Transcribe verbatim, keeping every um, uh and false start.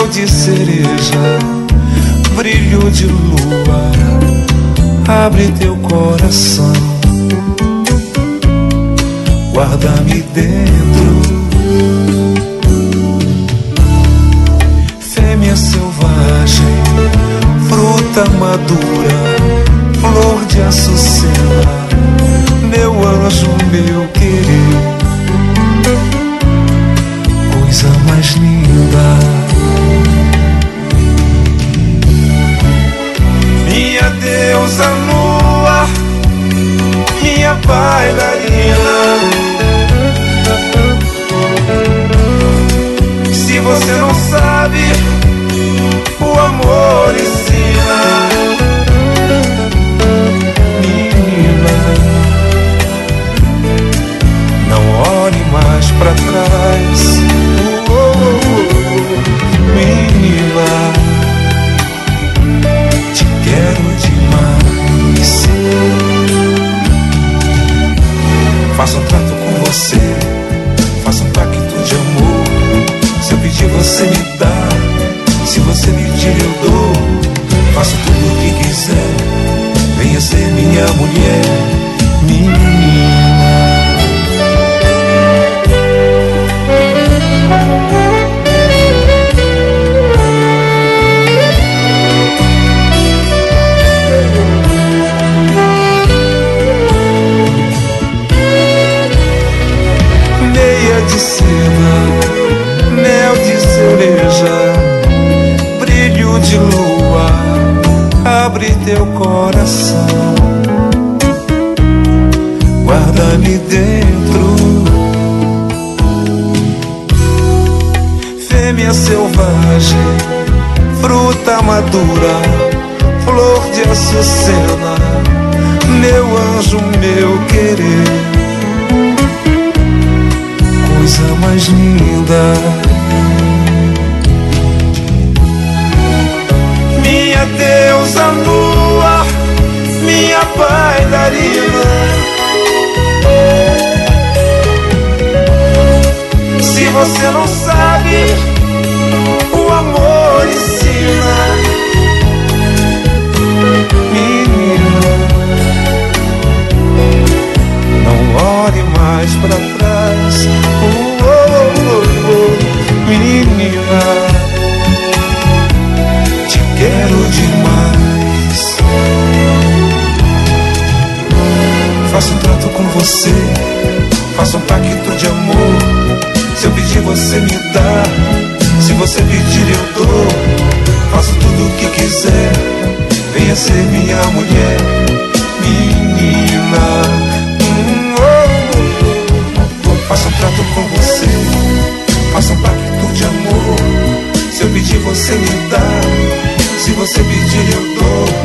de cereja, brilho de lua, abre teu coração, guarda-me dentro. Fêmea selvagem, fruta madura, flor de açucena, meu anjo, meu querer, coisa mais linda. Minha deusa lua, minha bailarina, se você não sabe, o amor ensina. Menina, não olhe mais pra trás. Oh, oh, oh. Menina, te quero demais. Faço um trato com você, faço um pacto de amor. Se eu pedir, você me dá. Se você pedir, eu dou. Faço tudo o que quiser. Venha ser minha mulher, menina. Meia de cena, mel de cereja, brilho de lua, abre teu coração, guarda-me dentro. Fêmea selvagem, fruta madura, flor de açucena, meu anjo, meu querer, coisa mais linda. Minha deusa lua, minha bailarina, se você não sabe, o amor ensina. Menina, não olhe mais pra trás. Oh, oh, oh, oh. Menina, quero demais. Faço um trato com você, faço um pacto de amor. Se eu pedir, você me dá. Se você pedir, eu dou. Faço tudo o que quiser. Venha ser minha mulher, menina. Hum, oh, oh, oh. Faço um trato com você, faço um pacto de amor. Se eu pedir, você me dá. Se você pedir, eu dou.